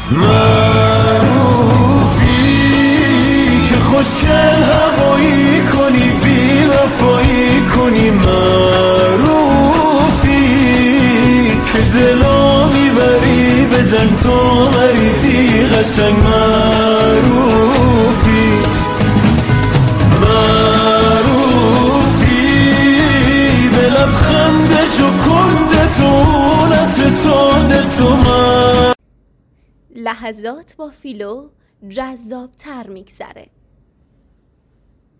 معروفی که خوشگل هوایی کنی، بی وفایی کنی، معروفی که دلا میبری به جنگ تو مریضی قشنگ، معروفی به لبخند جکند تو نت تو لحظات با فیلو جذاب تر میگذره.